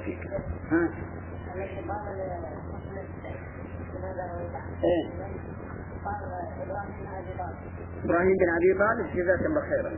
فيك. ها؟ إيه؟ إبراهيم بن أبي طالب جزاك الله خيرا.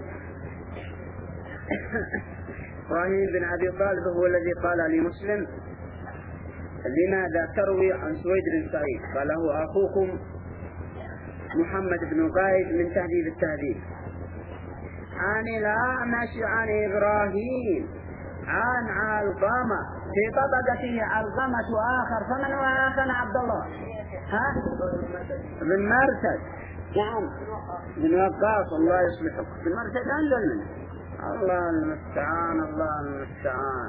إبراهيم بن أبي طالب هو الذي قال لمسلم: لماذا تروي عن سويد بن سعيد؟ قال: له أخوكم محمد بن قايد من تهذيب التهذيب. عن الأعمش عن إبراهيم عن علقمة في طبقته علقمة آخر. فمن هو آخر؟ عبد الله بن مرثد. نعم بن وقاص. الله يصلحك. بن مرثد أنزل منه. الله المستعان الله المستعان.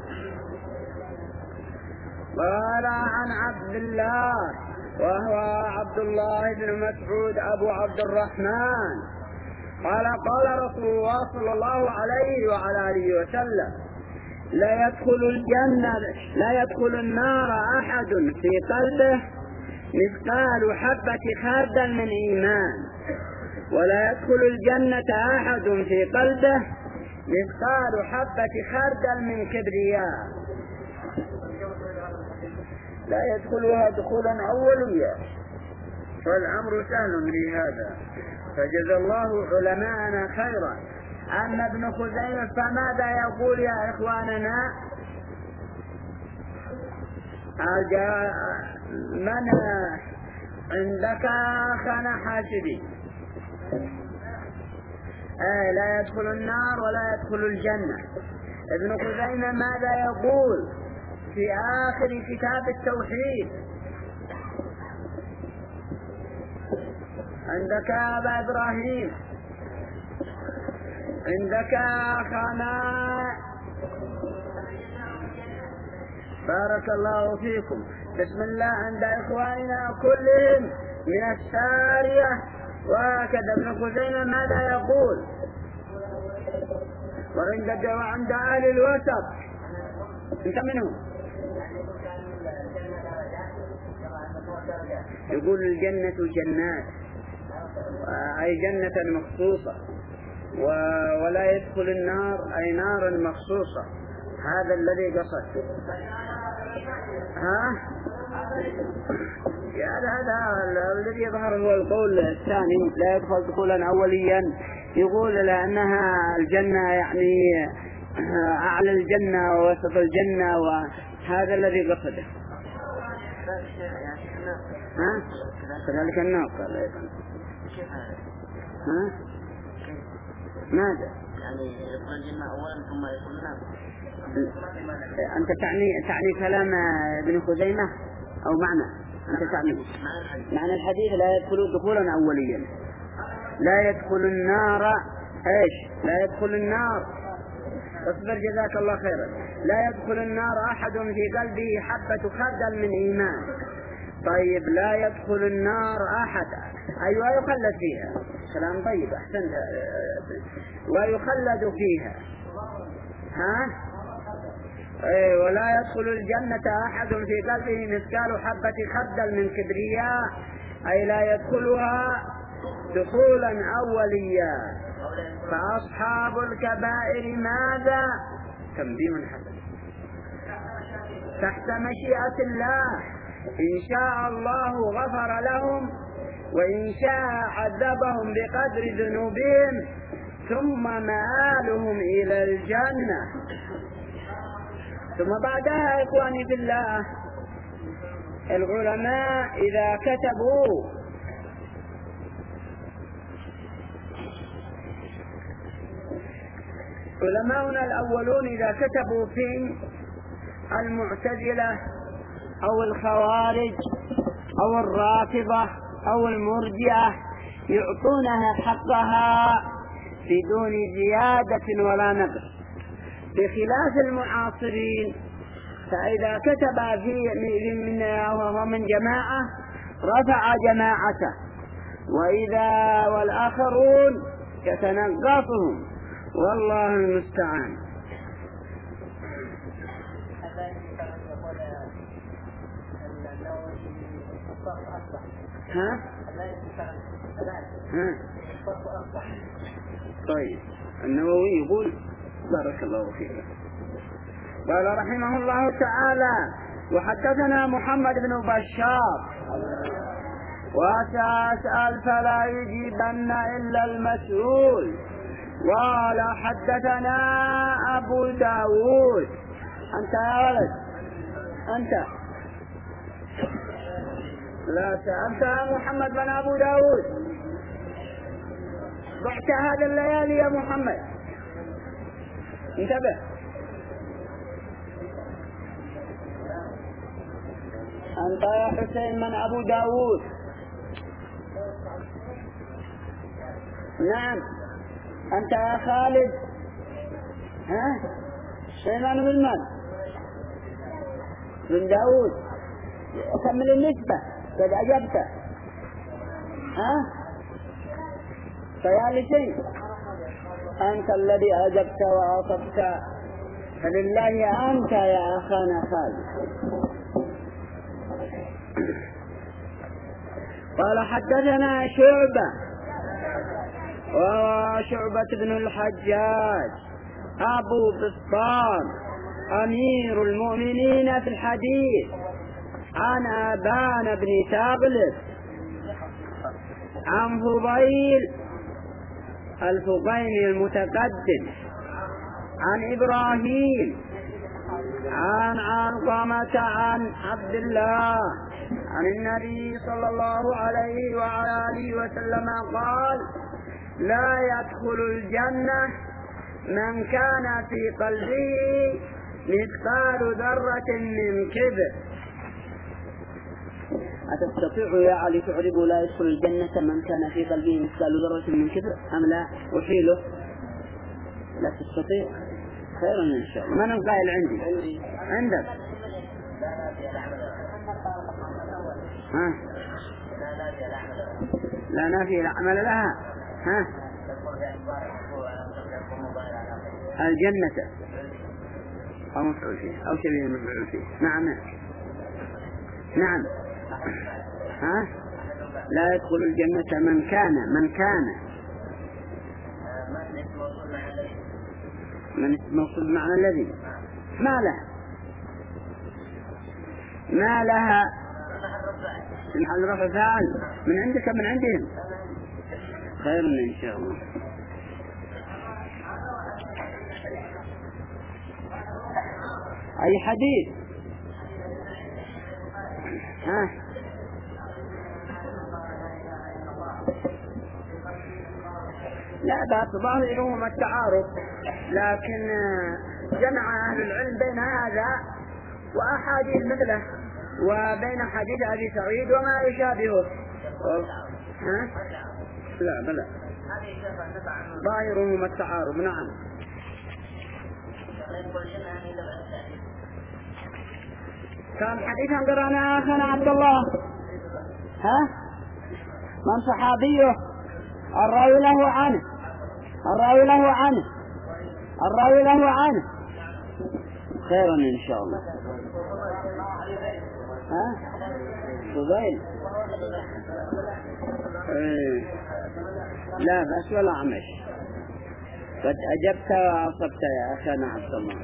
قال عن عبد الله وهو عبد الله بن مسعود أبو عبد الرحمن قال: قال رسول الله صلى الله عليه وعلى آله وسلم: لا يدخل النار أحد في قلبه مثقال حبة خردل من إيمان، ولا يدخل الجنة أحد في قلبه مثقال حبة خردل من كبرياء. لا يدخلها دخولا أوليا، فالأمر سهل في هذا. فجزى الله علماءنا خيرا. أما ابن خزيمة فماذا يقول يا إخواننا؟ من عندك أخنا حاسدي؟ لا يدخل النار ولا يدخل الجنة. ابن خزيمة ماذا يقول في آخر كتاب التوحيد؟ عندك أبا إبراهيم، عندك أخنا. بارك الله فيكم. بسم الله. عند إخواننا كلهم من السارية. وهكذا ابن خزيمة ماذا يقول؟ وعند أهل الوسط انت منهم يقول: الجنة جنات، أي جنة مخصوصة، ولا يدخل النار أي نار مخصوصة. هذا الذي قصد. هذا الذي يظهر هو القول الثاني: لا يدخل دخولا أوليا. يقول لأنها الجنة يعني أعلى الجنة ووسط الجنة، وهذا الذي قصده. كذلك النار قال أيضا. ماذا؟ يعني يدخل الجنة أولا ثم يدخل النار. أنت تعني كلام ابن خزيمة أو معنى؟ أنت تعني معنى الحديث: لا يدخل دخولا أوليا. لا يدخل النار. إيش؟ لا يدخل النار. اصبر جزاك الله خيرا. لا يدخل النار أحد في قلبه حبة خردل من إيمان. طيب لا يدخل النار أحد، أيوة يخلد فيها. كلام طيب أحسنت. ويخلد فيها. ولا يدخل الجنة أحد في قلبه مثقال حبة خردل من كبرياء، أي لا يدخلها دخولا أوليا. فأصحاب الكبائر ماذا؟ تنبيه حسن تحت مشيئة الله. إن شاء الله غفر لهم، وإن شاء عذبهم بقدر ذنوبهم، ثم مآلهم إلى الجنة. ثم بعدها إخواني في الله، العلماء إذا كتبوا علماؤنا الأولون إذا كتبوا في المعتزلة أو الخوارج أو الرافضة أو المرجئة يعطونها حقها بدون زيادة ولا نقص، بخلاف المعاصرين. فإذا كتب من جماعة رفع جماعته، والآخرون يتنقصهم، والله المستعان. طيب النووي يقول: بارك الله فيك. قال رحمه الله تعالى: وحدثنا محمد بن بشار وسأسأل فلا يجيبن إلا المسؤول. قال حدثنا أبو داود. أنت يا ولد أنت لا سألت محمد بن أبو داود، ضعت هذا الليالي يا محمد، انتبه. أنت يا حسين من أبو داود. نعم. أنت يا خالد سليمان بن من؟ بن داود. أكمل النسبة قد أجبت. فيالسين أنت الذي أجبت وأصبت، فلله أنت يا أخانا خالد. قال حدثنا شعبة وشعبة بن الحجاج أبو بسطام أمير المؤمنين في الحديث عن أبان بن تغلب عن فضيل الفضيل المتقدم عن إبراهيم عن علقمة عن عبد الله عن النبي صلى الله عليه وعلى آله وسلم قال: لا يدخل الجنة من كان في قلبه مثقال ذرة من كبر. أتستطيع يا علي تعرب لا يدخل الجنة من كان في قلبه مثقال ذرة من كبر أم لا أحيله؟ لا تستطيع. خيرا إن شاء الله. من القائل عندي؟ عندك؟ لا نافي لا عمل لها. الجنة أو مفعول فيه أو شبيه المفعول فيه. نعم نعم. لا يدخل الجنة من كان من موصول معنى الذي ما لها محل رفع فاعل من عندك من عندهم. خير إن شاء الله. أي حديث؟ لا بأس ظاهرهم التعارف، لكن جمع أهل العلم بين هذا وأحاديث مثله وبين حديث أبي سعيد وما يشابهه. لا بلى ظاهرهم التعارف. نعم. كان حديثا قرانا أخنا عبد الله من صحابيه الراوي له عنه خيرا إن شاء الله. فضيل لا بأس ولا عمش. قد أجبت وأصبت يا أخنا عبد الله.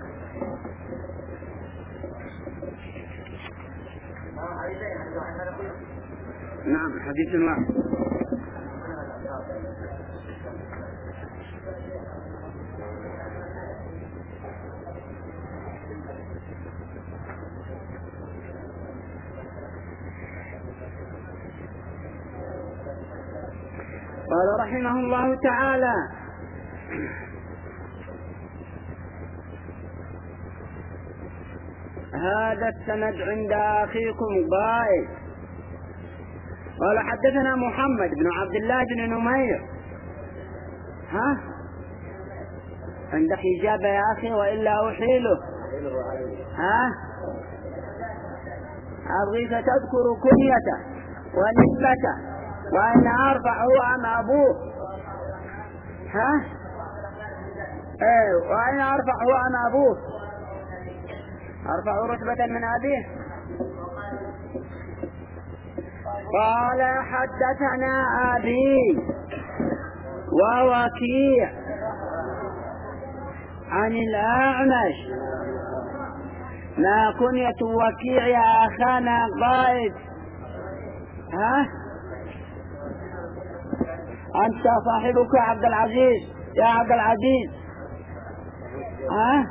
نعم حديث واحد. قال رحمه الله تعالى: هذا السند عند أخيكم قائل. قال حدثنا محمد بن عبد الله بن نمير. عندك إجابة يا أخي وإلا أحيله؟ أبغيك تذكر كنيته ونسبته وأن أرفع هو أم أبوه. وأين أرفع هو أم أبوه؟ أرفع رتبة من أبيه. قال حدثنا أبي ووكيع عن الأعمش ما كنية وكيع يا أخانا قائد؟ ها؟ أنت صاحبك عبد العزيز يا عبد العزيز؟ ها؟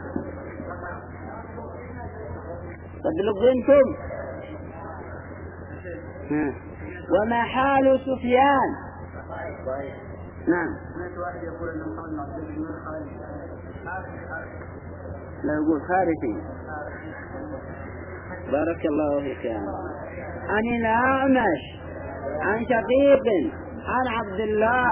تدلقينكم؟ وما حال سفيان؟ نعم. لا يقول خارجي. بارك الله فيك يا عن الأعمش عن شقيق عن عبد الله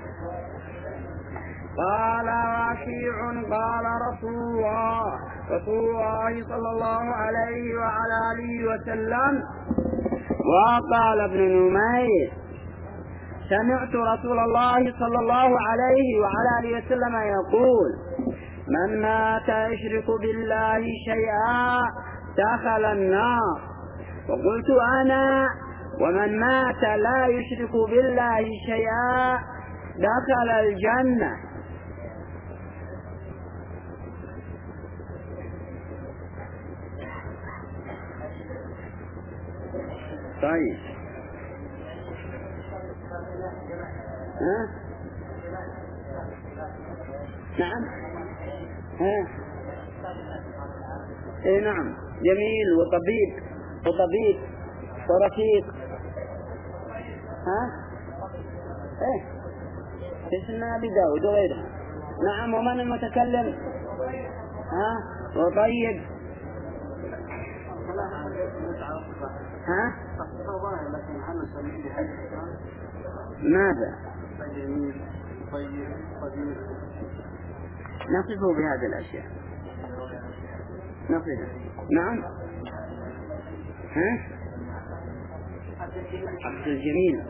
قال وكيع قال رسول الله صلى الله عليه وعلى آله وسلم. وقال ابن نمير سمعت رسول الله صلى الله عليه وعلى آله وسلم يقول من مات يشرك بالله شيئا دخل النار. وقلت أنا ومن مات لا يشرك بالله شيئا دخل الجنة. طيب ها؟ نعم ها؟ اي نعم جميل وطبيب ورفيق. ها؟ ايه اسمنا أبي داود وغيره. نعم. ومن المتكلم؟ ها؟ وطيب. ها؟ ماذا؟ نصفه بهذه الأشياء. نصفه. نعم. ها؟ عبد الجميل.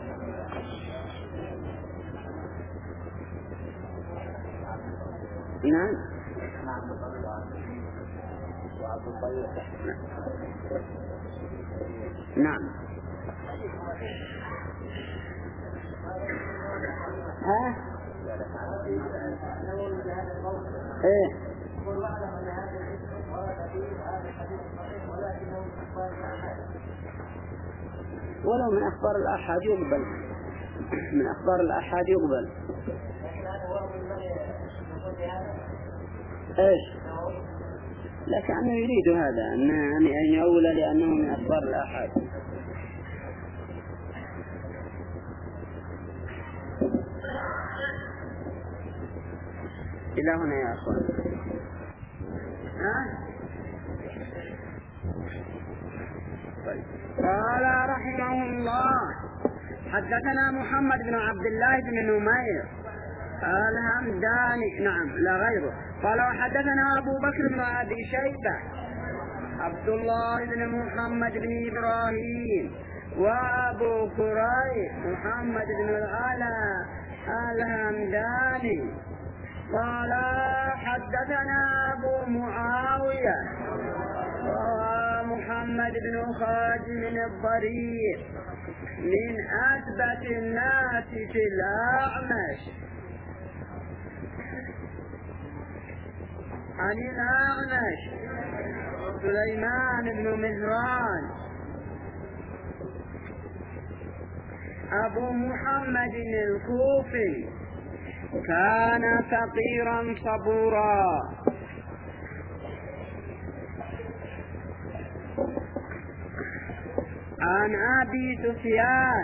نعم. نعم. ها؟ ايه ولو من أخبار الآحاد يقبل. من أخبار الآحاد يقبل. ايش؟ لكنه يريد هذا أن يقول لأنه من أخبار الآحاد. إلى هنا يا أخوان. طيب. قال رحمه الله حدثنا محمد بن عبد الله بن نمير الهمداني. نعم لا غيره. قال وحدثنا أبو بكر بن أبي شيبة عبد الله بن محمد بن إبراهيم وأبو كريب محمد بن العلا الهمداني. قال حدثنا أبو معاوية ومحمد بن خازم الضرير من أثبت الناس في الأعمش عن الأعمش سليمان بن مهران أبو محمد الكوفي كان فقيرا صبورا عن أبي سفيان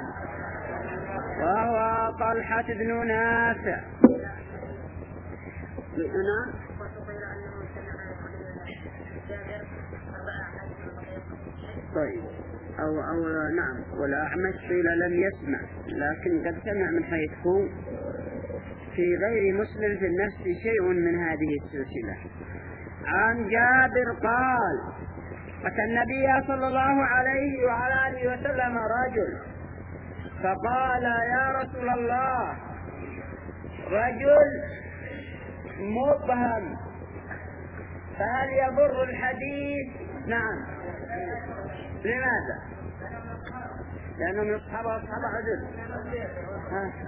وهو طلحة بن نافع. طيب أو نعم. والأعمش قيل لم يسمع لكن قد سمع من حيث في غير مسلم في النفس شيء من هذه السلسلة. عن جابر قال أتى النبي صلى الله عليه وعلى آله وسلم رجل فقال يا رسول الله رجل مبهم فهل يضر الحديث؟ نعم. لماذا؟ لأنه من أصحاب عدل.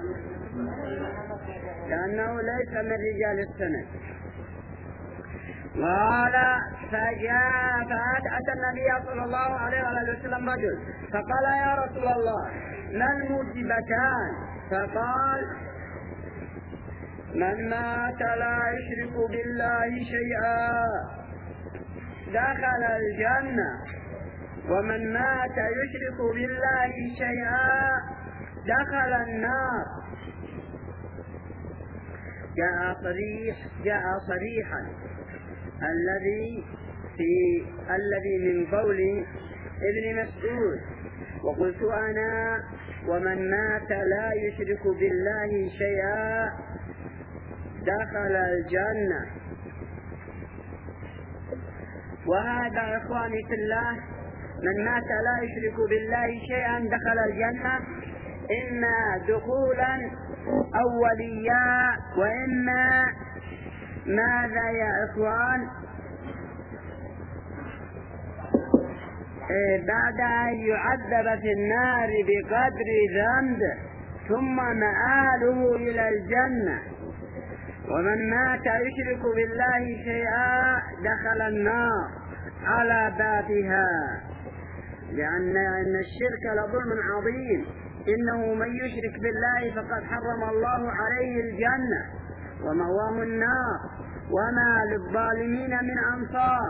لأنه ليس من رجال السند. قال فأتى النبي صلى الله عليه وسلم رجل فقال يا رسول الله ما الموجبتان؟ فقال من مات لا يشرك بالله شيئا دخل الجنة ومن مات يشرك بالله شيئا دخل النار. جاء صريحا الذي من قول ابن مسعود وقلت أنا ومن مات لا يشرك بالله شيئا دخل الجنة. وهذا إخواني في الله من مات لا يشرك بالله شيئا دخل الجنة إما دخولا أوليا وإما ماذا يا إخوان بعد أن يعذب في النار بقدر ذنبه ثم مآله إلى الجنة. ومن مات يشرك بالله شيئا دخل النار على بابها لأن الشرك لظلم عظيم إنه من يشرك بالله فقد حرم الله عليه الجنة ومأواه النار وما للظالمين من أنصار.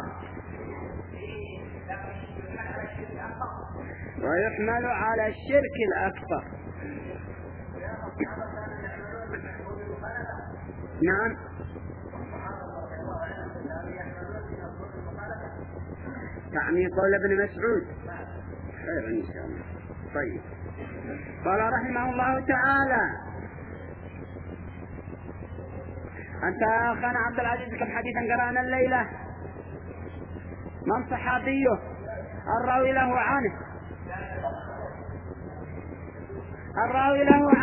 ويحمل على الشرك الأكبر. نعم تعني قول ابن مسعود خير إن شاء الله. طيب قال رحمه الله تعالى أنت أخانا عبد العزيز كم حديثا قرأنا الليلة من صحابيه الراوي له عنه الراوي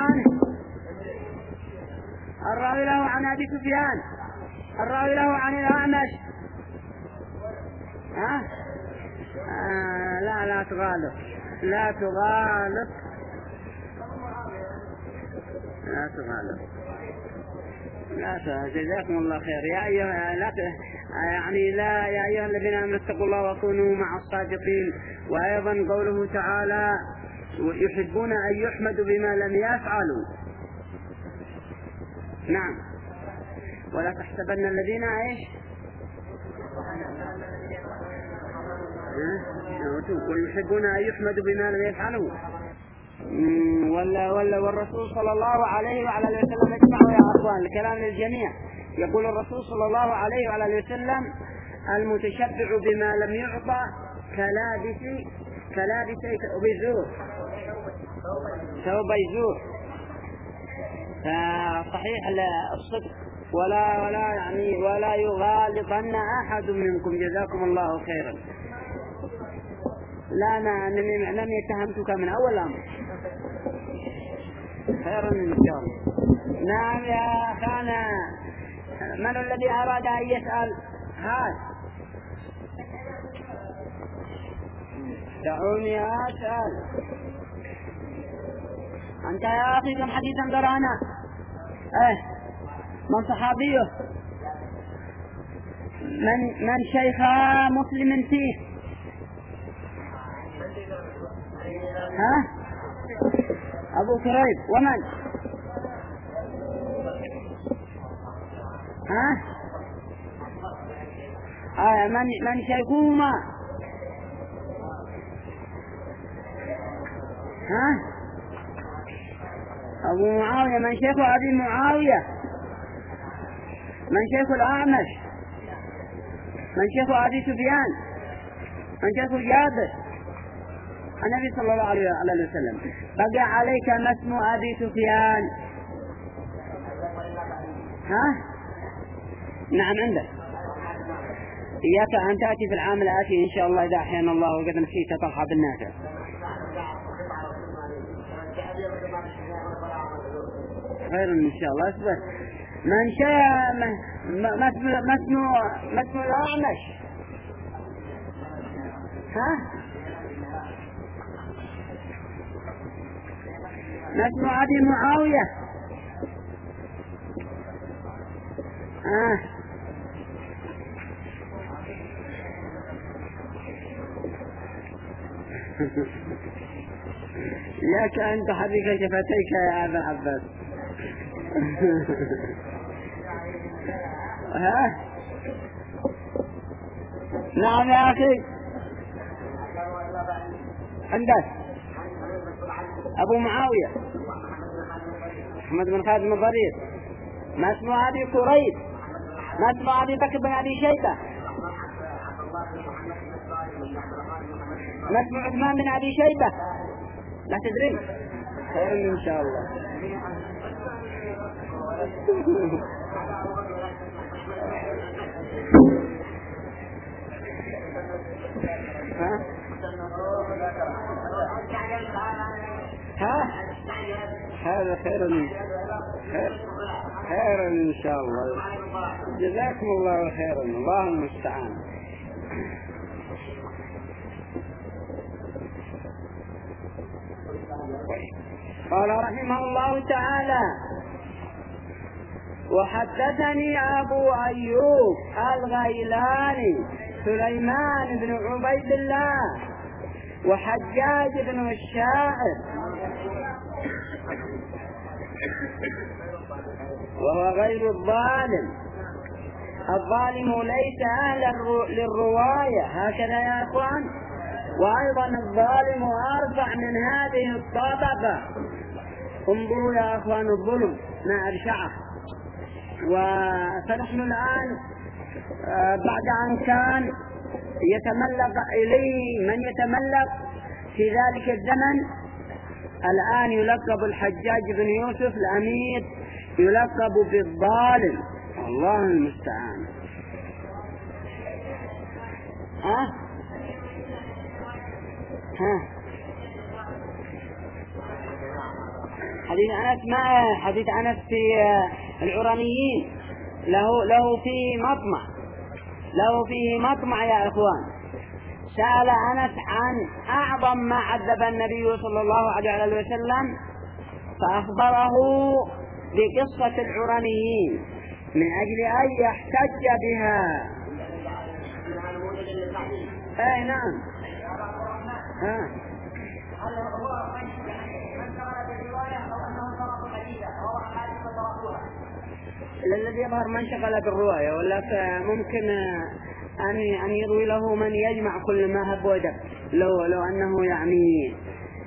له عن أبي سفيان الراوي له عن الأعمش لا تغالب جزاكم الله خير يا أيها يا أيها الذين آمنوا اتقوا الله وكونوا مع الصادقين. وأيضا قوله تعالى يحبون أن يحمدوا بما لم يفعلوا. نعم ولا تحسبن الذين ويحبون أن يحمدوا بما لم يفعلوا والرسول صلى الله عليه وعلى اله وسلم يجمعوا يا أخوان الكلام للجميع. يقول الرسول صلى الله عليه وعلى اله وسلم المتشبع بما لم يعطى كلابس ثوب يزور. فصحيح الصدق ولا يغالطن أحد منكم جزاكم الله خيرا. لا أنا لم يتهمتك من أول أمر خيرا إن شاء الله. نعم يا أخانا من الذي أراد أن يسأل؟ هذا دعوني أسأل. أنت يا أخي كم حديثا قرأنا من صحابيه من شيخ مسلم فيه أبو كريب ومن من شيخهما أبو معاوية من شيخ أبي معاوية من شيخ الأعمش من شيخ أبي سفيان من شيخ جابر النبي صلى الله عليه وسلم. بقى عليك ما اسم أبي سفيان؟ نعم عندك. إياك أن تأتي في العام الآتي إن شاء الله إذا أحيانا الله وقد نسيت طلحة بن نافع. خير إن شاء الله. أصبر من شاء ما اسم الأعمش؟ ما اسم أبي معاوية؟ ياك أنت حرك شفتيك يا أبا عباس. ها؟ نعم يا أخي. عندك أبو معاوية محمد بن خالد بن ضرير. ما اسمه أبي كريب؟ ما اسمه أبي بكر بن أبي شيبة؟ ما اسمه عثمان بن أبي شيبة؟ لا تدري؟ خير إن شاء الله. ها؟ هذا خير إن شاء الله. جزاكم الله خيرا. الله المستعان. قال رحمه الله تعالى: وحدثني أبو أيوب الغيلاني سليمان بن عبيد الله وحجاج بن الشاعر وهو غير الظالم ليس أهلا للرواية، هكذا يا أخوان. وأيضا الظالم أرفع من هذه الطبقة. انظروا يا أخوان الظلم ما أرشعه. فنحن الآن بعد أن كان يتملق إليه من يتملق في ذلك الزمن، الآن يلقب الحجاج بن يوسف الأمير يلقب بالظالم. الله المستعان. حديث أنس في العرانيين له فيه مطمع يا إخوان. سأل أنس عن أعظم ما عذب النبي صلى الله عليه وسلم، فأخبره بقصة العرانيين من أجل أن يحتج بها. أي نعم. الذي يظهر من شغل بالرواية، ولا ممكن أن يروي له من يجمع كل ما هب ودب، لو أنه يعني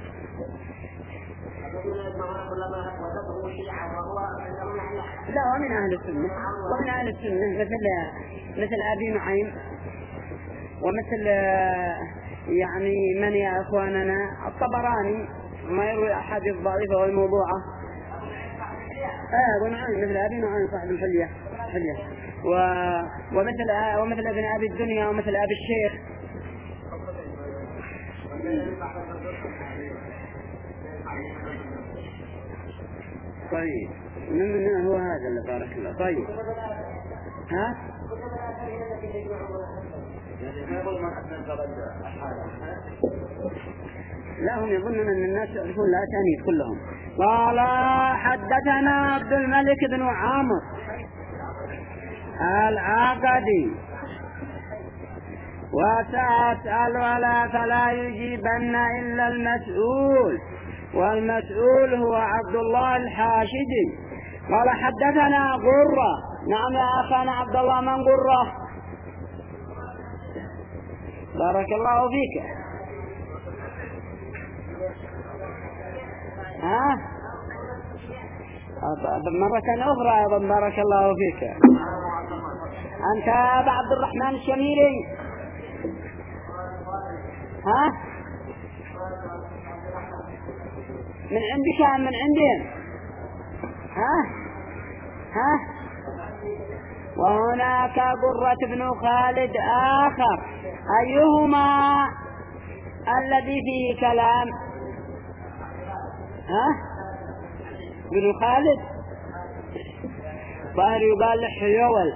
لا. ومن أهل السنة مثل أبي نعيم، ومثل يعني من يا أخواننا الطبراني ما يروي أحاديث ضعيفة والموضوعة. أبو نعيم مثل أبي نعيم صاحب الحلية ومثل ابن أبي الدنيا ومثل أبي الشيخ. طيب من هو هذا اللي بارك الله. طيب لا، هم يظنون أن الناس يعرفون لا تانيث كلهم. قال حدثنا عبد الملك بن عامر العقدي وسأسأل ولا فلا يجيبن إلا المسؤول، والمسؤول هو عبد الله الحاشدي. قال حدثنا قرة. نعم يا أخانا عبد الله، من قرة؟ بارك الله فيك. مرة أخرى أيضا بارك الله فيك. أنت أبا عبد الرحمن الشميري؟ من عندك أم من عندهم؟ وهناك قرة بن خالد آخر، أيهما الذي فيه كلام؟ بن خالد ظاهر يقال حيويل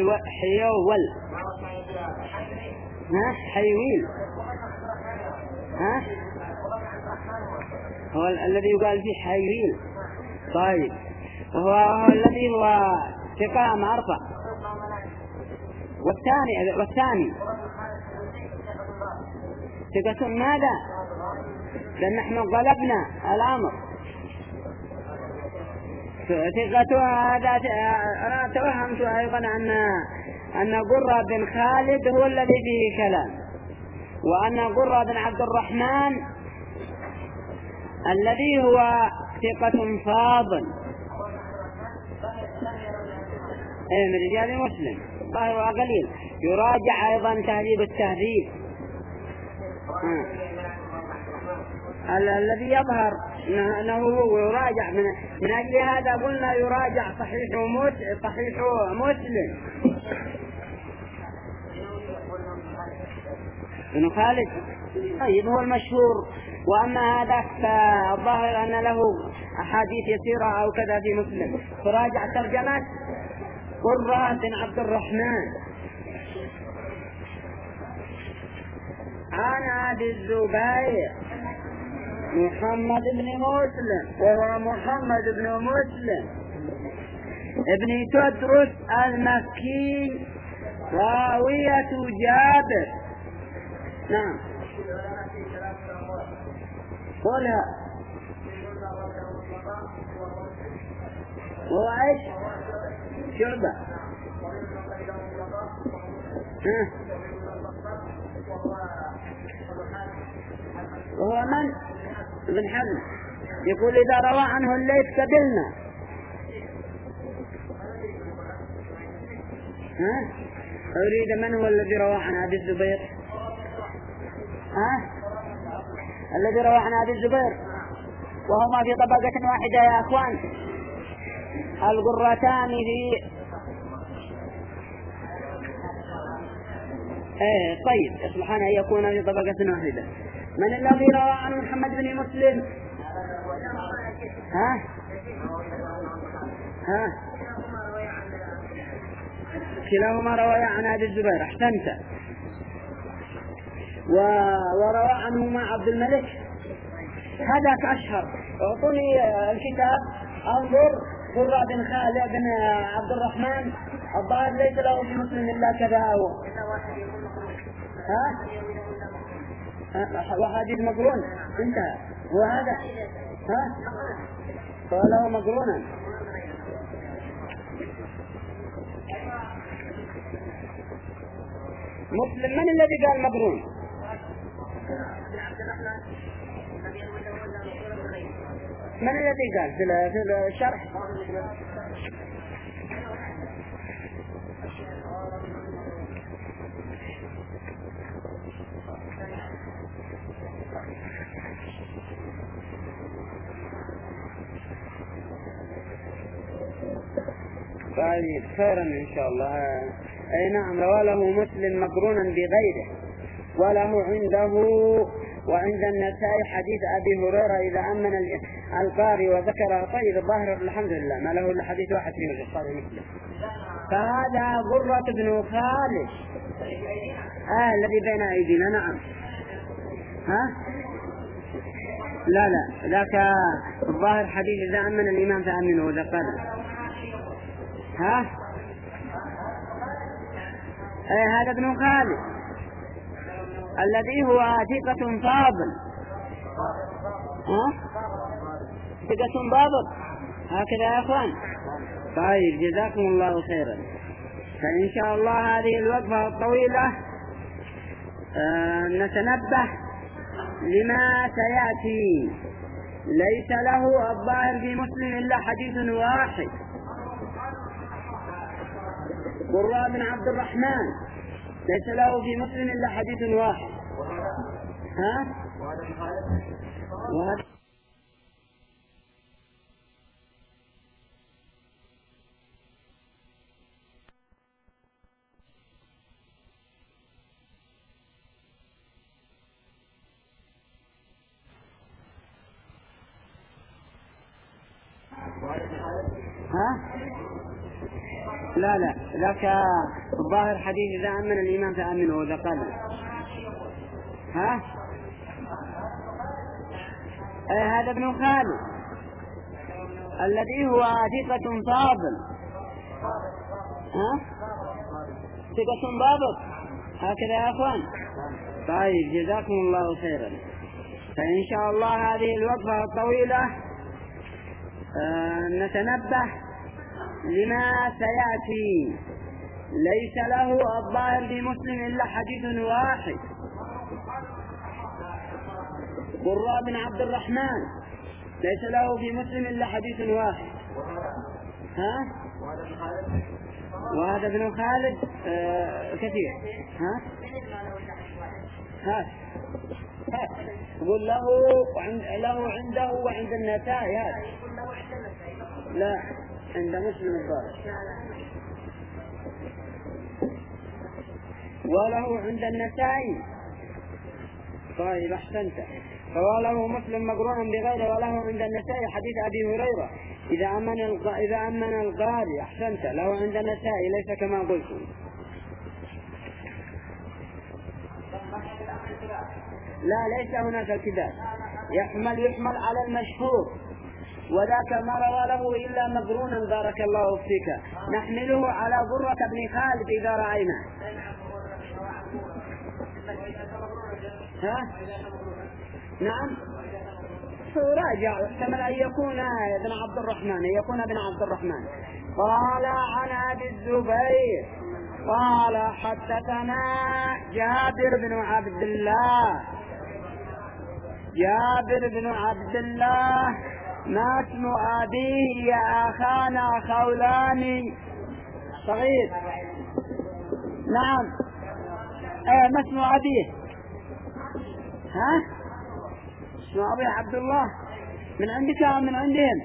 هو الذي يقال فيه حيويل. طيب وهو الذي هو ثقة معرفة. والثاني ثقة ماذا؟ لأن نحن قلبنا الأمر. ثقتها هذا أنا توهمت أيضا أن قرة بن خالد هو الذي فيه كلام، وأن قرة بن عبد الرحمن الذي هو ثقة فاضل من رجال مسلم ظاهر قليل. يراجع أيضا تهذيب التهذيب الذي يظهر أنه هو يراجع من أجل هذا قلنا يراجع صحيح مسلم. ابن خالد طيب هو المشهور، وأما هذا فالظاهر أن له أحاديث يسيرة أو كذا في مسلم، فراجع ترجمة قرة بن عبد الرحمن عن أبي الزبير محمد بن مسلم، وهو محمد بن مسلم ابن تدرس المكي راوية جابر. نعم قولها. وهو ايش؟ شعبة. وهو من؟ ابن حزم. يقول إذا روى عنه الليث قبلنا. أريد من هو الذي روى عن أبي الزبير؟ الذي روى عن أبي الزبير وهما في طبقة واحدة يا أخوان، القرتان في طيب سبحان أن يكون في طبقة واحدة. من الذي روى عن محمد بن مسلم؟ كلاهما روى عن أبي الزبير. أحسنت. وروى عنهما عبد الملك، هذاك أشهر. أعطوني الكتاب انظر. قرة بن خالد بن عبد الرحمن الظاهر ليس له في مسلم إلا كذا هو. وحديث مقرون انتهى. وهذا فله مقرونا. مسلم من الذي قال مقرون؟ من الذي قال في الشرح؟ طيب خيرا إن شاء الله. أي نعم روى له مسلم مقرونا بغيره، وله عنده وعند النسائي حديث أبي هريرة إذا أمن القارئ وذكر. طيب الظاهر الحمد لله ما له إلا حديث واحد فيه الصحيح مسلم. فهذا قرة بن خالد الذي بين أيدينا. نعم. لا ذاك الظاهر حديث إذا أمن الإمام فأمنه ذا قال. هذا ابن خالد الذي هو ثقة فاضل. ثقة فاضل هكذا يا أخوان. طيب جزاكم الله خيرا. فإن شاء الله هذه الوقفة الطويلة نتنبه لما سيأتي. ليس له الظاهر في مسلم إلا حديث واحد. قرة بن عبد الرحمن ليس له في مسلم إلا حديث واحد. وهذا لا ذاك الظاهر حديث إذا أمن الإمام فأمنه ذا قال. هذا ابن خالد الذي هو ثقة فاضل. ثقة فاضل هكذا يا أخوان. طيب جزاكم الله خيرا. فإن شاء الله هذه الوقفة الطويلة نتنبه لما سيأتي. ليس له الظاهر في مسلم إلا حديث واحد، قراء بن عبد الرحمن ليس له في مسلم إلا حديث واحد. وهذا ابن خالد كثير. يقول له عنده وعند النسائي. هذا لا، عند مسلم الظاهر، وله عند النسائي. طيب أحسنت. فوله مسلم مقرونا بغيره، وله عند النسائي حديث أبي هريرة إذا أمن القاضي. أحسنت. له عند النسائي ليس كما قلت. لا، ليس هناك الكذاب. يحمل على المشهور، وذاك ما روى له إلا مقرونا. بارك الله فيك. نحمله على قرة بن خالد إذا رأينا. نعم، راجع. احتمل أن يكون ابن عبد الرحمن. قال عن أبي الزبير قال حدثنا جابر بن عبد الله ما اسم أبيه يا أخانا خولاني صغير. نعم، ما اسم أبيه؟ اسم أبيه عبد الله. من عندك أو من عندهم؟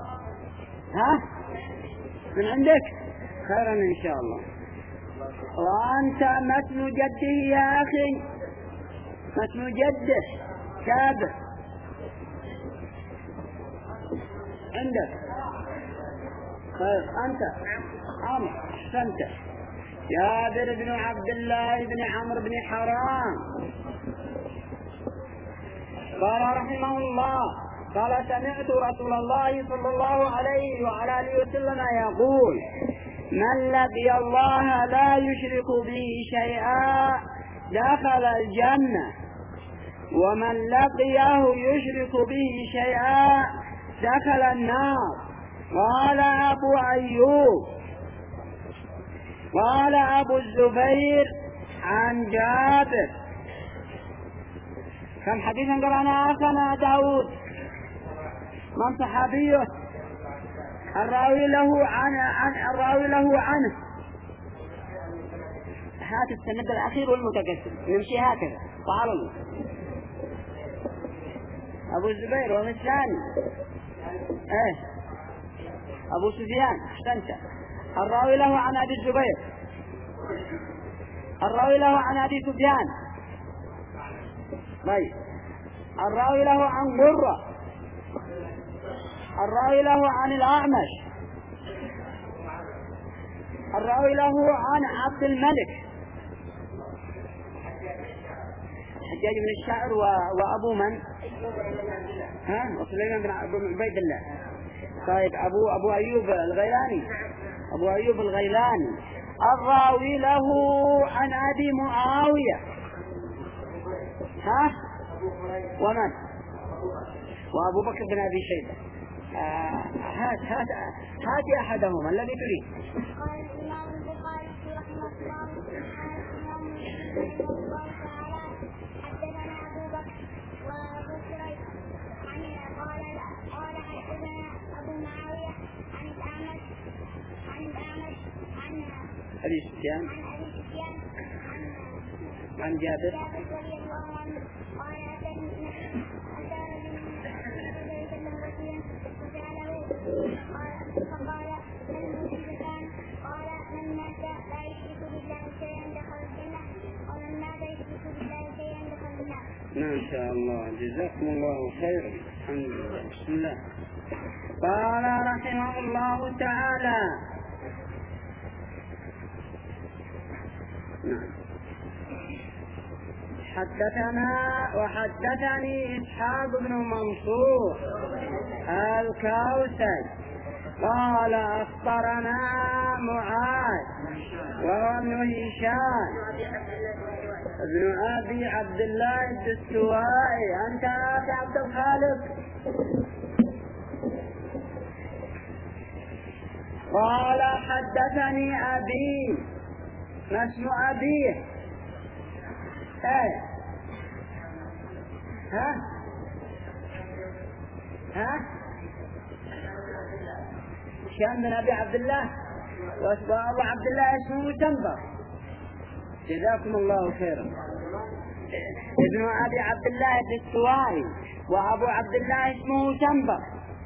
من عندك؟ خيرا إن شاء الله. وأنت ما اسم جده يا أخي؟ ما اسم جده؟ كابر عندك؟ خير. أنت عمرو. أحسنت. جابر بن عبد الله بن عمرو بن حرام قال رحمه الله قال سمعت رسول الله صلى الله عليه وعلى آله وسلم يقول من لقي الله لا يشرك به شيئا دخل الجنة، ومن لقيه يشرك به شيئا دخل النار. قال أبو الزبير عن جابر. كم حديثا قرأنا أخنا داود؟ من صحابيه؟ الراوي له عنه. هات السند الأخير والمتقدم، نمشي هكذا وعلى الله. أبو الزبير ومثلاني أبو سفيان. أحسنت. الراوي له عن أبي الزبير، الراوي له عن أبي سفيان. طيب، الراوي له عن قرة، الراوي له عن الأعمش، الراوي له عن عبد الملك حجاج بن الشاعر وأبو من؟ وسليمان بن عبيد الله. طيب، أبو أيوب الغيلاني. الراوي له عن أبي معاوية. ومن؟ وأبو بكر بن أبي شيبة. هات أحدهما الذي تريد. قال الإمام البخاري رحمه الله تعالى حدثنا أبو بكر وأبو كريب قال حدثنا أبو معاوية عن الأعمش عن أبي سفيان عن جابر رضي الله عنه قال فقال من المشركان؟ قال من مات لا يشرك بالله شيئا دخل الجنة، ومن مات يشرك بالله شيئا دخل النار. ما شاء الله، جزاكم الله خيرا. الحمد لله. بسم الله. قال رحمه الله تعالى. نعم. وحدثني إسحاق بن منصور الكوسج قال أخبرنا معاذ وهو ابن هشام ابن أبي عبد الله الدستوائي. أنت أخي عبد الخالق. قال حدثني أبي. ما اسم أبيه؟ هشام بن أبي عبد الله. وأبو عبد الله اسمه جنبر. جزاكم الله خيرا. ابن أبي عبد الله الدستوائي وأبو عبد الله اسمه جنبر.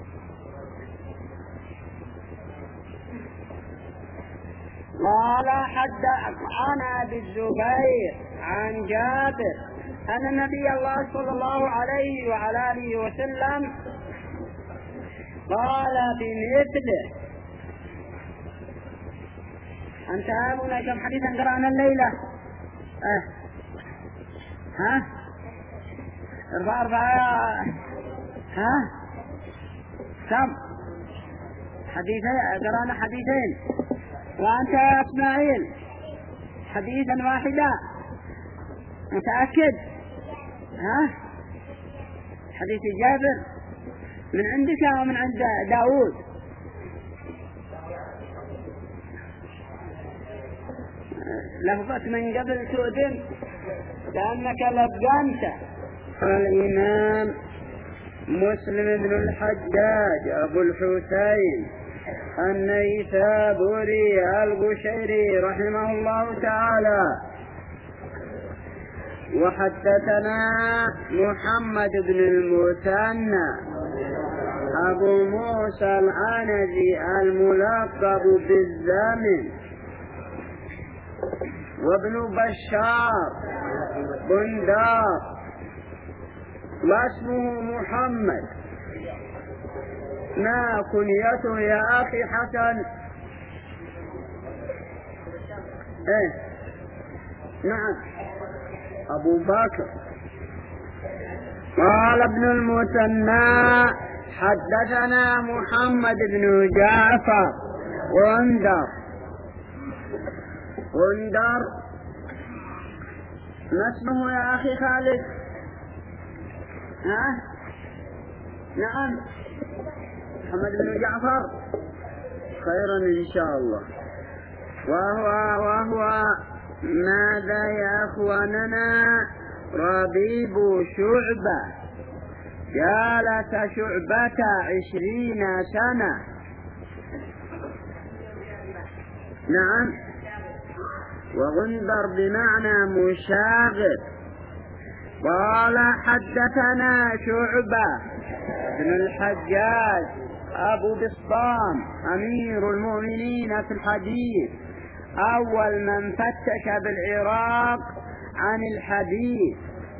قال عن أبي الزبير عن جابر أن النبي الله صلى الله عليه وعلى آله وسلم قال بمثله. أنت أبونا كم حديثا قرأنا الليلة؟ أربعة كم حديثين قرأنا حديثين. وأنت يا إسماعيل حديثا واحدا متأكد؟ حديث جابر من عندك أو من عند داود؟ لفظت من قبل تؤذن كأنك لبقانت. الإمام مسلم بن الحجاج أبو الحسين النيسابوري القشيري رحمه الله تعالى. وحدثنا محمد بن المثنى أبو موسى العنزي الملقب بالزمن، وابن بشار بندار، واسمه محمد. ما كنيته يا أخي حسن؟ نعم أبو بكر. قال ابن المثنى حدثنا محمد بن جعفر غندر. ما اسمه يا أخي خالد؟ نعم محمد بن جعفر. خيرا إن شاء الله. وهو ماذا يا أخواننا؟ ربيب شعبة، جالس شعبة 20 سنة. نعم. وغندر بمعنى مشاغب. قال حدثنا شعبة بن الحجاج أبو بسطام أمير المؤمنين في الحديث، أول من فتش بالعراق عن الحديث،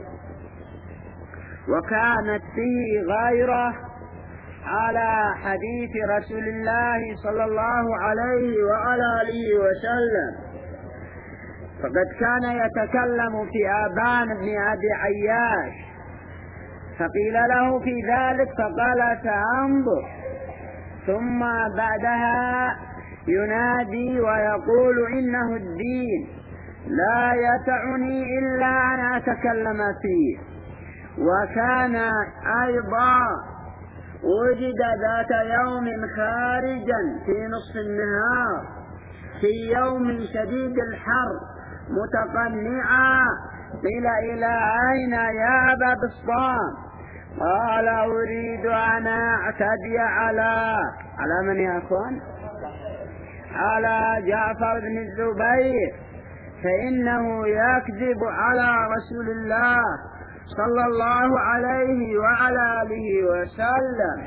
وكانت فيه غيره على حديث رسول الله صلى الله عليه وعلى آله وسلم. فقد كان يتكلم في آبان بن أبي عياش، فقيل له في ذلك فقال سأنظر، ثم بعدها ينادي ويقول إنه الدين لا يسعني إلا أن أتكلم فيه. وكان أيضا وجد ذات يوم خارجا في نصف النهار في يوم شديد الحر متقنعا، قيل إلى أين يا أبا بسطام؟ قال أريد أن أعتدي على من يا أخوان؟ على جعفر بن الزبير، فإنه يكذب على رسول الله صلى الله عليه وعلى آله وسلم.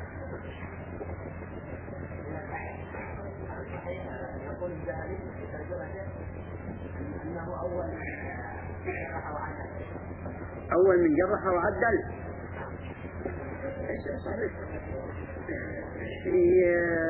أول من جرح وعدل. في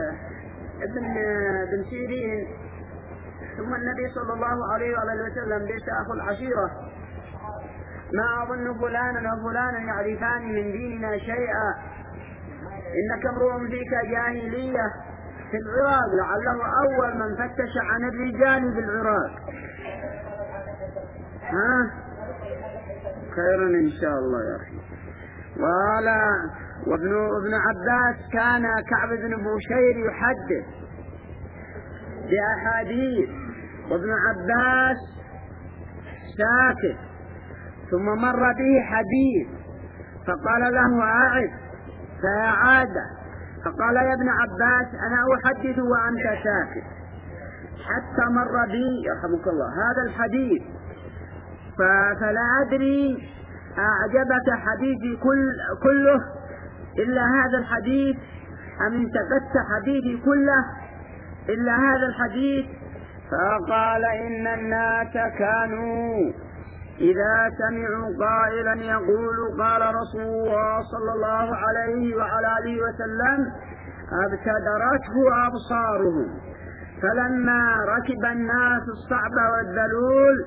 ابن سيرين ثم النبي صلى الله عليه وآله وسلم ليس أخو العشيرة. ما أظن فلانا وفلانا يعرفان من ديننا شيئا، إنك امرؤ فيك جاهلية في العراق. لعله أول من فتش عن الرجال في العراق. ها خيرا إن شاء الله يا أخي. قال وابن عباس كان كعب بن بشير يحدث بأحاديث وابن عباس ساكت، ثم مر به حديث فقال له أعد فأعاد، فقال يا ابن عباس أنا أحدث وأنت ساكت، حتى مر بي يرحمك الله هذا الحديث، فلا أدري أعجبك حديثي كله إلا هذا الحديث أم انتقدت حديثي كله إلا هذا الحديث؟ فقال إن الناس كانوا إذا سمعوا قائلا يقول قال رسول الله صلى الله عليه وعلى آله وسلم ابتدرته أبصارهم، فلما ركب الناس الصعب والذلول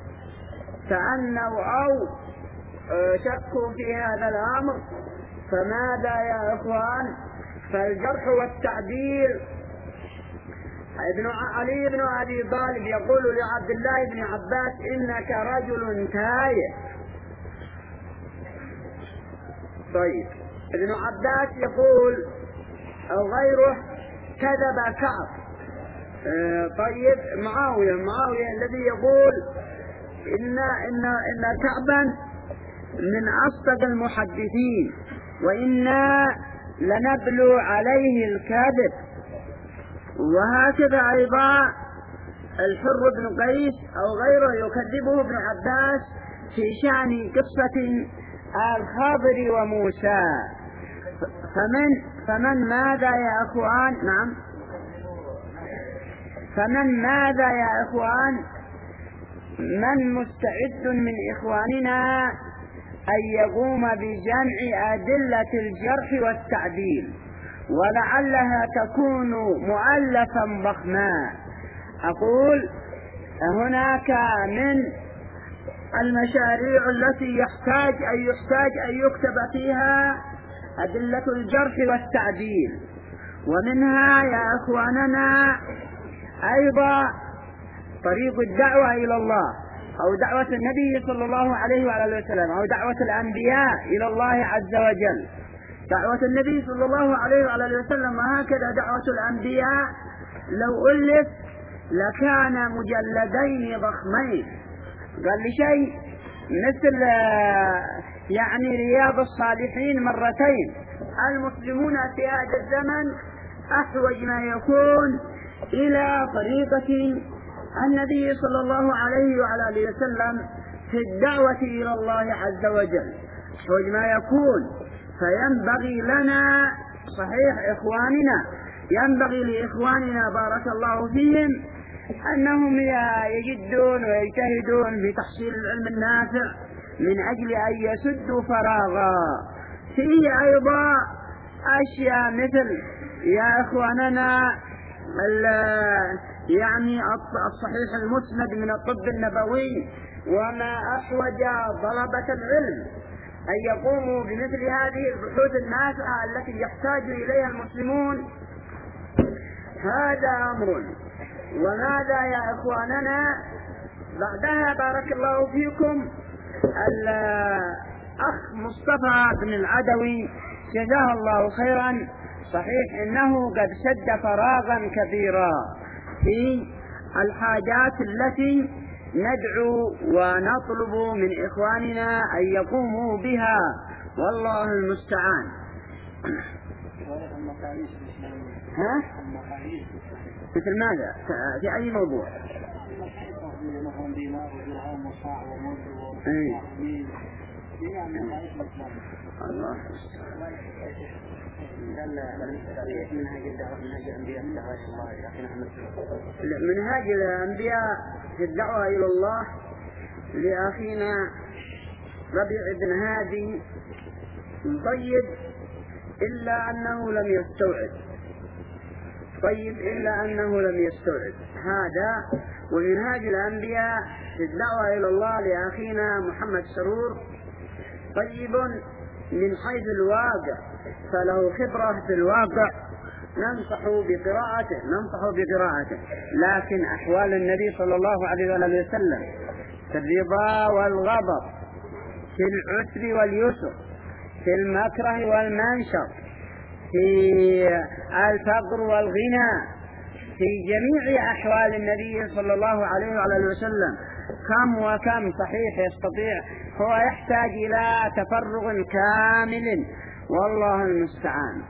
تأنوا أو شكوا في هذا الأمر، فماذا يا إخوان؟ فالجرح والتعديل. علي بن أبي طالب يقول لعبد الله بن عباس إنك رجل تايه. طيب ابن عباس يقول أو غيره كذب كعب. طيب معاوية الذي يقول إن كعبا من أصدق المحدثين وإنا لنبلو عليه الكذب. وهكذا أيضا الحر بن قيس أو غيره يكذبه ابن عباس في شأن قصة الخضر وموسى. فمن ماذا يا أخوان؟ نعم، فمن ماذا يا أخوان؟ من مستعد من إخواننا أن يقوم بجمع أدلة الجرح والتعديل، ولعلها تكون مؤلفا ضخما. أقول هناك من المشاريع التي يحتاج أن يكتب فيها أدلة الجرح والتعديل، ومنها يا أخواننا أيضا طريق الدعوة إلى الله، أو دعوة النبي صلى الله عليه وعلى وسلم، أو دعوة الأنبياء إلى الله عز وجل. دعوة النبي صلى الله عليه وعلى وسلم وهكذا دعوة الأنبياء لو ألف لكان مجلدين ضخمين. قال لي شيء مثل يعني رياض الصالحين مرتين. المسلمون في هذا الزمن أحوج ما يكون إلى طريقة النبي صلى الله عليه وعلى آله وسلم في الدعوة إلى الله عز وجل، أحوج ما يكون. فينبغي لنا صحيح إخواننا، ينبغي لإخواننا بارك الله فيهم أنهم يجدون ويجتهدون في تحصيل العلم النافع من أجل أن يسدوا فراغا. فيه أيضا أشياء مثل يا إخواننا يعني الصحيح المسند من الطب النبوي، وما أحوج طلبة العلم أن يقوموا بمثل هذه البحوث النافعة التي يحتاج إليها المسلمون. هذا أمر. وماذا يا إخواننا بعدها بارك الله فيكم الأخ مصطفى بن العدوي جزاه الله خيرا، صحيح إنه قد سد فراغا كبيرا في الحاجات التي ندعو ونطلب من إخواننا أن يقوموا بها، والله المستعان. ها؟ مثل ماذا؟ في أي موضوع؟ الله منهاج الأنبياء في الدعوة إلى الله لأخينا ربيع بن هادي طيب إلا أنه لم يستوعب هذا. ومنهاج الأنبياء في الدعوة إلى الله لأخينا محمد سرور طيب من حيث الواقع، فله خبرة في الواقع، ننصح بقراءته. لكن أحوال النبي صلى الله عليه وسلم في الرضا والغضب، في العسر واليسر، في المكره والمنشط، في الفقر والغنى، في جميع أحوال النبي صلى الله عليه وعلى وسلم. كم وكم صحيح يستطيع، هو يحتاج إلى تفرغ كامل، والله المستعان.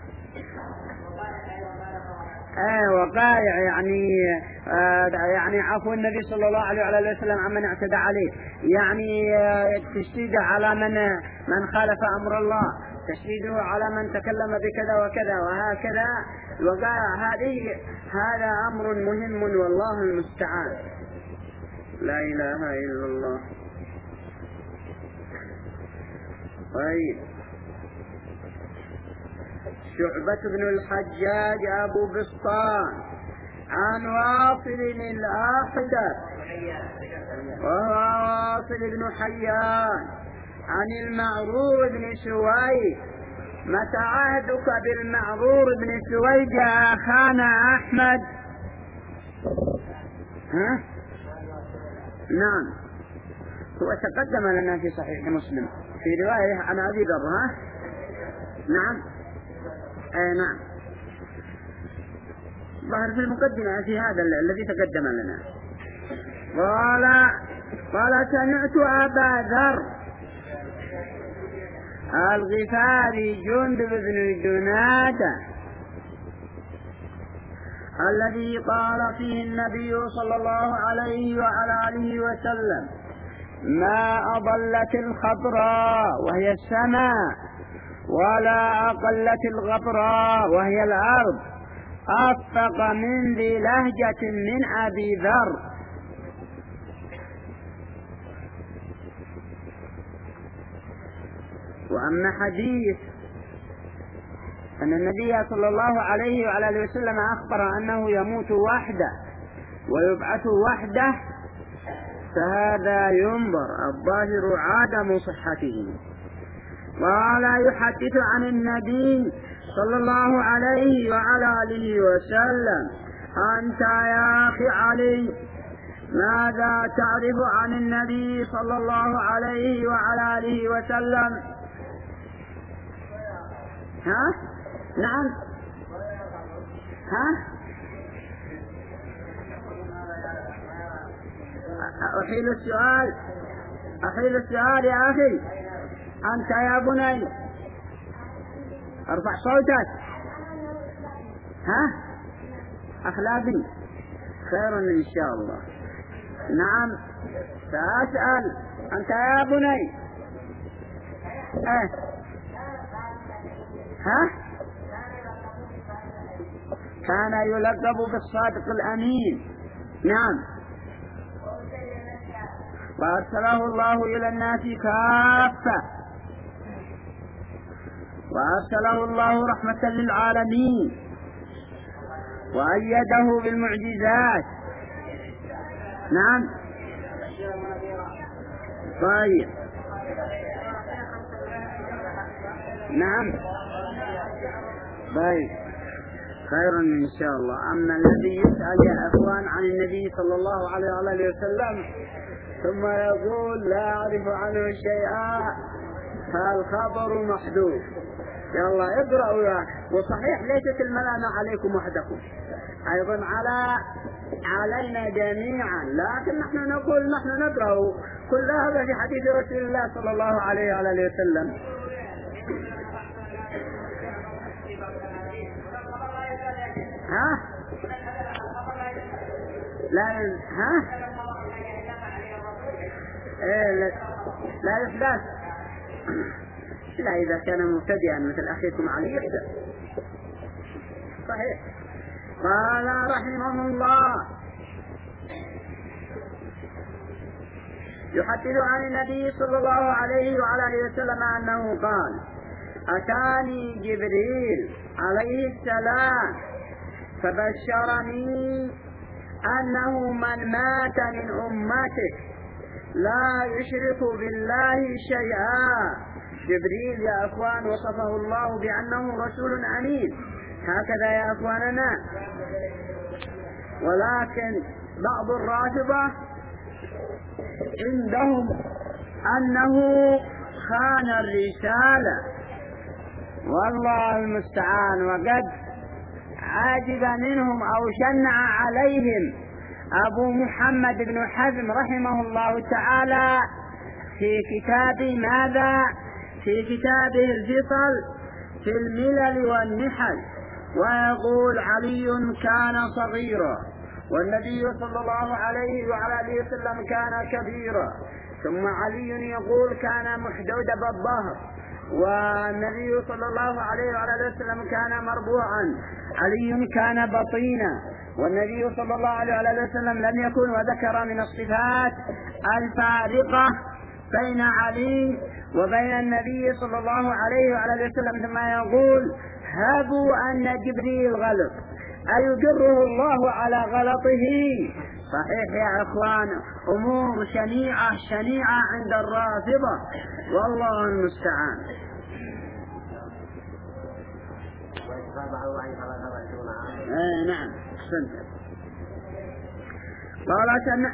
وقائع يعني عفو النبي صلى الله عليه وعلى وسلم عمن اعتدى عليه، يعني تشديده على من خالف أمر الله، تشديده على من تكلم بكذا وكذا وهكذا. الوقائع هذا أمر مهم، والله المستعان. لا إله إلا الله. طيب، شعبة بن الحجاج أبو بسطام عن واصل الأحدث وهو واصل بن حيان عن المعرور بن سويد. متى عهدك بالمعرور بن سويد يا أخانا أحمد؟ نعم، هو تقدم لنا في صحيح مسلم في رواية عن أبي ذر. نعم، نعم، ظهر في المقدمة في هذا الذي تقدم لنا. قال سمعت أبا ذر الغفاري جندب بن جنادة الذي قال فيه النبي صلى الله عليه وعلى آله وسلم: ما أضلت الخضراء وهي السماء ولا أقلت الغبراء وهي الأرض أفق من ذي لهجة من أبي ذر. وأما حديث أن النبي صلى الله عليه وعلى آله وسلم أخبر أنه يموت وحده ويبعث وحده، فهذا ينظر الظاهر عدم صحته. ولا يحدث عن النبي صلى الله عليه وعلى آله وسلم: أنت يا أخي علي ماذا تعرف عن النبي صلى الله عليه وعلى آله وسلم؟ نعم، أحيل السؤال يا أخي. أنت يا بني ارفع صوتك. أخلاقي خير إن شاء الله. نعم، سأسأل. أنت يا بني كان يلقب بالصادق الأمين. نعم، وأرسله الله إلى الناس كافة، وأرسله الله رحمة للعالمين، وأيده بالمعجزات. نعم، طيب، نعم، طيب، خير إن شاء الله. أما الذي يسأل يا أخوان عن النبي صلى الله عليه وآله وسلم ثم يقول لا أعرف عنه شيئا فالخبر محدود. يلا اقرأوا. وصحيح ليست الملامة عليكم وحدكم، أيضا علينا جميعا، لكن نحن نقول نحن نقرأ كل هذا في حديث رسول الله صلى الله عليه وآله وسلم. لا يحدث. لا، إذا كان مبتدئا مثل أخيكم علي يحدث. صحيح. قال رحمه الله: يحدث عن النبي صلى الله عليه وعلى آله وسلم أنه قال: أتاني جبريل عليه السلام فبشرني أنه من مات من أمتك لا يشرك بالله شيئا. جبريل يا أخوان وصفه الله بأنه رسول أمين، هكذا يا أخواننا. ولكن بعض الرافضة عندهم أنه خان الرسالة، والله المستعان. وقد عاجب منهم أو شنع عليهم أبو محمد بن حزم رحمه الله تعالى في كتاب ماذا؟ في كتابه الفصل في الملل والنحل، ويقول علي كان صغيرا والنبي صلى الله عليه وعلى آله وسلم كان كبيرا، ثم علي يقول كان محدود بالظهر، والنبي صلى الله عليه وعلى آله وسلم كان مربوعا، علي كان بطينا، والنبي صلى الله عليه وعلى آله وسلم لم يكن، وذكر من الصفات الفارقة بين علي وبين النبي صلى الله عليه وعلى آله وسلم، ثم يقول هابوا أن جبريل غلط، أيجره الله على غلطه؟ صحيح يا أخوان، أمور شنيعة عند الرافضة، والله المستعان. نعم أحسنت. قال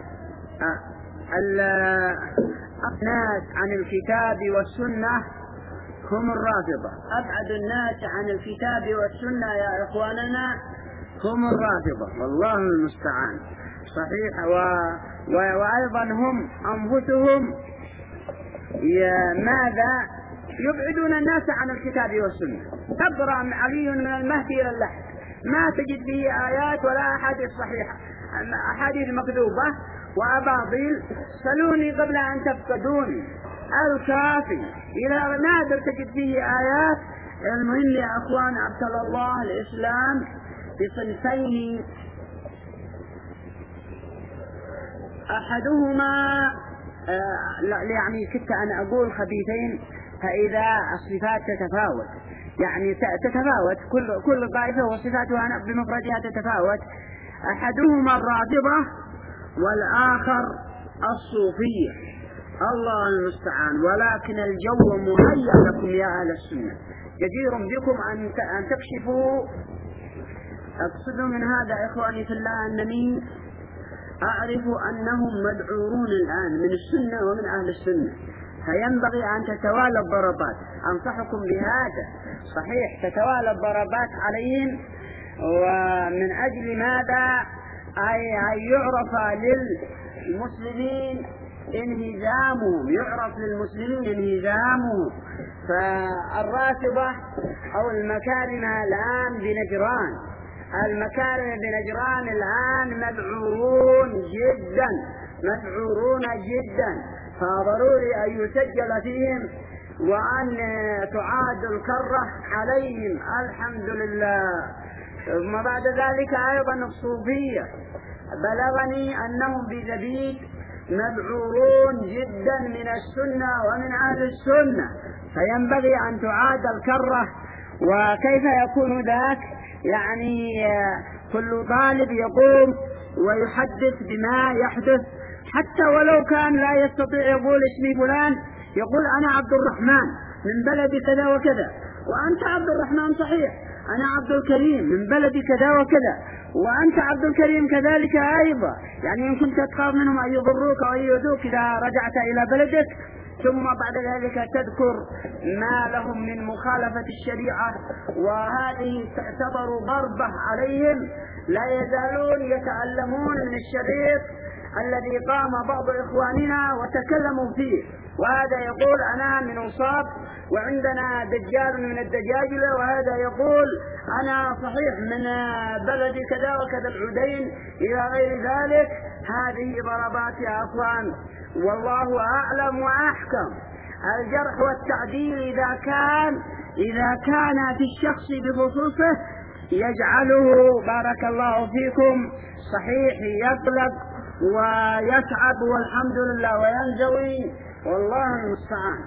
الناس عن الكتاب والسنة هم الرافضة، أبعد الناس عن الكتاب والسنة يا إخواننا هم الرافضة، والله المستعان. صحيح. وأيضا هم أنفسهم ماذا؟ يبعدون الناس عن الكتاب والسنة. تقرأ علي من المهدي إلى اللحد ما تجد فيه آيات ولا أحاديث صحيحة، أحاديث مكذوبة وأباطيل. سلوني قبل أن تفقدوني، الكافي إلى نادر تجد فيه آيات. المهم يا أخوان، ابتلى الله الإسلام بصنفين، أحدهما يعني كنت أنا أقول خبيثين، فإذا الصفات تتفاوت، يعني تتفاوت كل طائفة وصفاتها بمفردها تتفاوت. أحدهما الرافضة والآخر الصوفية، الله المستعان. ولكن الجو مهيأ لكم يا أهل السنة، جدير بكم أن تكشفوا. أقصد من هذا إخواني في الله أنني أعرف أنهم مدعورون الآن من السنة ومن أهل السنة، فينبغي أن تتوالى الضربات. أنصحكم بهذا، صحيح تتوالى الضربات عليهم، ومن أجل ماذا؟ أي يعرف للمسلمين انهزامهم، يعرف للمسلمين انهزامهم. فالرافضة أو المكارمة الآن بنجران، المكارم بنجران الآن مذعورون جدا، فضروري أن يسجل فيهم وأن تعاد الكرة عليهم، الحمد لله. ثم بعد ذلك أيضا الصوفية، بلغني أنهم بزبيد مذعورون جدا من السنة ومن أهل السنة، فينبغي أن تعاد الكرة. وكيف يكون ذاك؟ يعني كل طالب يقوم ويحدث بما يحدث، حتى ولو كان لا يستطيع يقول اسمي فلان، يقول أنا عبد الرحمن من بلد كذا وكذا، وأنت عبد الرحمن صحيح، أنا عبد الكريم من بلد كذا وكذا، وأنت عبد الكريم كذلك أيضا. يعني إن كنت تخاف منهم أن يضروك أو يؤذوك إذا رجعت إلى بلدك، ثم بعد ذلك تذكر ما لهم من مخالفة الشريعة، وهذه تعتبر ضربة عليهم. لا يزالون يتعلمون من الشريط الذي قام بعض إخواننا وتكلموا فيه، وهذا يقول أنا من أصاب وعندنا دجال من الدجاجلة، وهذا يقول أنا صحيح من بلد كذا وكذا العدين إلى غير ذلك. هذه ضربات يا أخوان، والله أعلم وأحكم. الجرح والتعديل إذا كان في الشخص بخصوصه يجعله بارك الله فيكم صحيح يطلق ويتعب والحمد لله وينزوي، والله المستعان.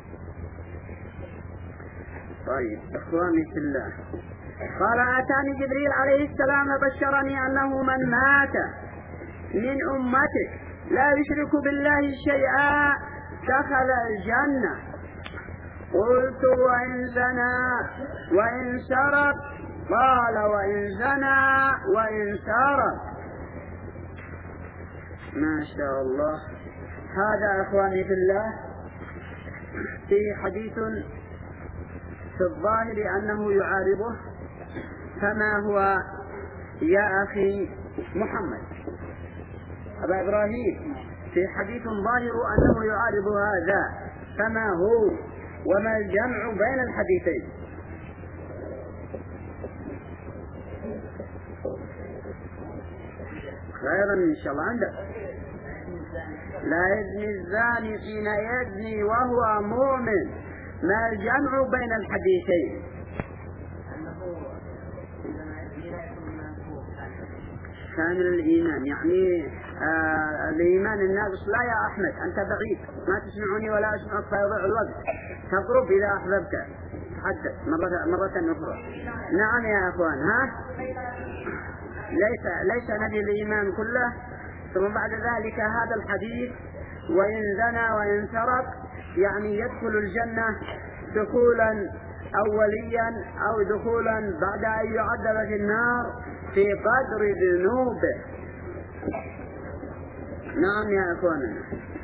طيب إخواني في الله، قال أتاني جبريل عليه السلام بشرني أنه من مات من أمتك لا يشرك بالله شيئا دخل الجنة. قلت وإن زنى وإن سرق؟ قال وإن زنى وإن سرق. ما شاء الله. هذا أخواني في الله في حديث في الظاهر أنه يعارضه، فما هو يا أخي محمد أبا إبراهيم؟ في حديث ظاهر أنه يعارض هذا، فما هو وما الجمع بين الحديثين؟ خيرا إن شاء الله. عندك لا يزني الزاني حين يزني وهو مؤمن، ما الجمع بين الحديثين؟ كامل الإيمان، يعني الإيمان الناقص. لا يا أحمد أنت بعيد، ما تسمعني ولا أسمعك فيضيع الوقت. تضرب إذا أحببت، تحدث مرة أخرى. نعم يا أخوان. ليس نبي الإيمان كله. ثم بعد ذلك هذا الحديث وإن زنى وإن سرق يعني يدخل الجنة دخولا أوليا أو دخولا بعد أن يعذب في النار في قدر ذنوبه. نعم يا أخوانا.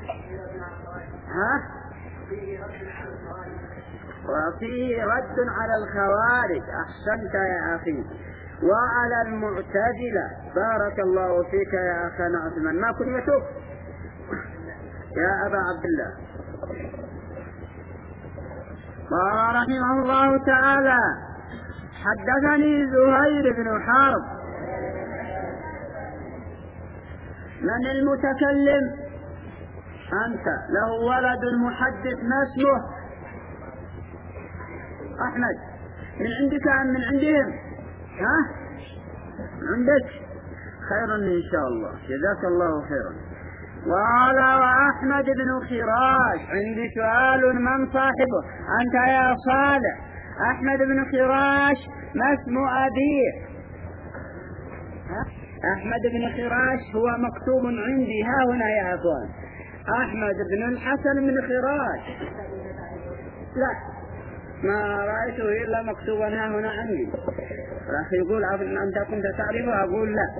وفيه رد على الخوارج. أحسنت يا أخي. وعلى المعتزلة. بارك الله فيك يا أخانا عثمان. ما كنيتك يا أبا عبد الله؟ قال رحمه الله تعالى: حدثني زهير بن حرب. من المتكلم؟ أنت. له ولد محدث ما اسمه؟ أحمد. من عندك أم من عندهم؟ عندك؟ خير إن شاء الله، جزاك الله خيرا. قال: وأحمد بن خراش. عندي سؤال: من صاحبه؟ أنت يا صالح. أحمد بن خراش ما اسم أبيه؟ أحمد بن خراش هو مكتوب عندي ها هنا يا أخوان. أحمد بن الحسن بن خراش. لا، ما رأيته إلا مكتوبا ها هنا عندي. الأخ يقول أنت كنت تعرفه؟ أقول لا.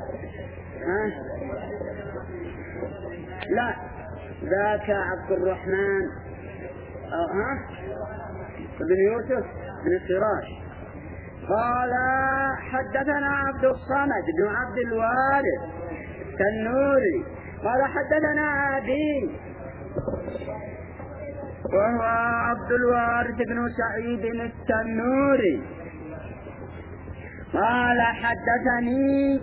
لا، ذاك عبد الرحمن بن يوسف بن الخراش. قال: حدثنا عبد الصمد بن عبد الوارث التنوري. قال: حدثنا أبي وهو عبد الوارث بن سعيد التنوري. قال: حدثني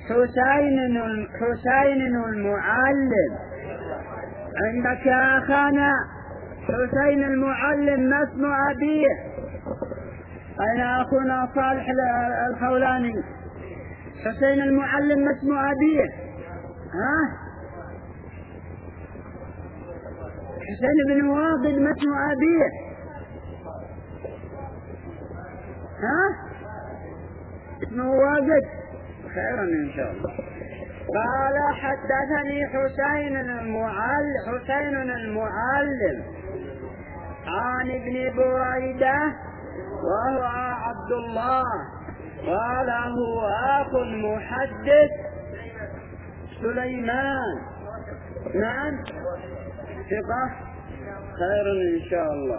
حسين المعلم. عندك يا أخانا حسين المعلم ما اسم أبيه؟ أين أخونا صالح الخولاني؟ حسين المعلم ما اسم أبيه؟ حسين بن واضد ما اسم أبيه؟ اسمه واجد. خيرا إن شاء الله. قال: حدثني حسين المعلم عن ابن بريدة وهو عبد الله. قال: هو أخ محدث سليمان. نعم، ثقة. خير إن شاء الله.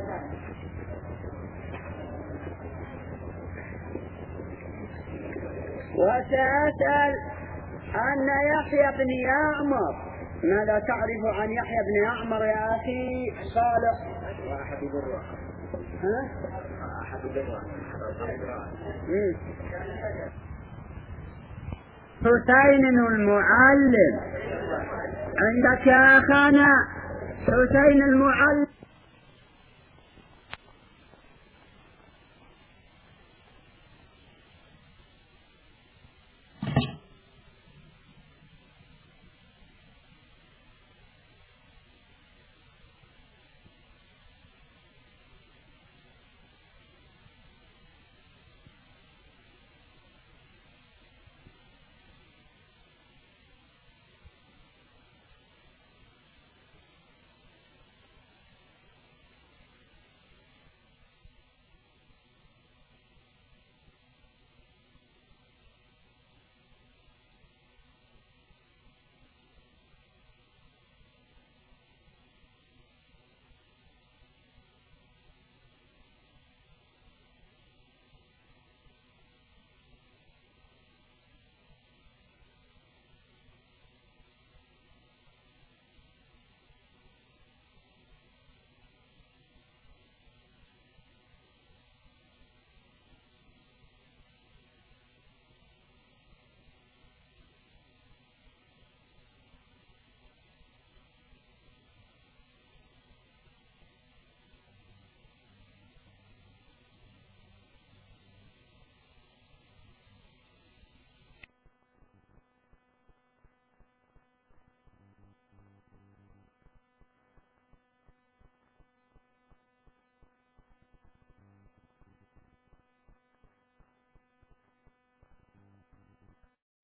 وسأسأل أن يحيى بن يعمر. ماذا تعرف عن يحيى بن يعمر يا أخي صالح؟ أحد برا. أحد برا. حسين المعلم. عندك يا أخانا حسين المعلم